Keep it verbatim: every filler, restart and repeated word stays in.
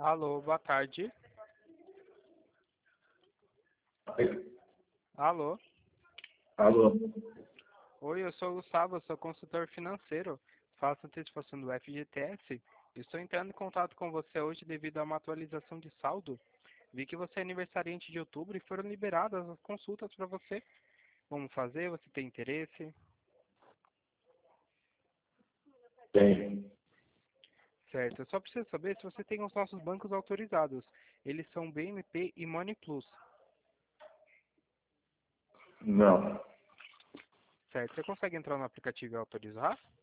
Alô, boa tarde. Oi. Alô. Alô. Oi, eu sou o Gustavo, eu sou consultor financeiro. Faço antecipação do F G T S. Estou entrando em contato com você hoje devido a uma atualização de saldo. Vi que você é aniversariante de outubro e foram liberadas as consultas para você. Vamos fazer? Você tem interesse? Tem. Certo, eu só preciso saber se você tem os nossos bancos autorizados. Eles são B M P e Money Plus. Não. Certo, você consegue entrar no aplicativo e autorizar?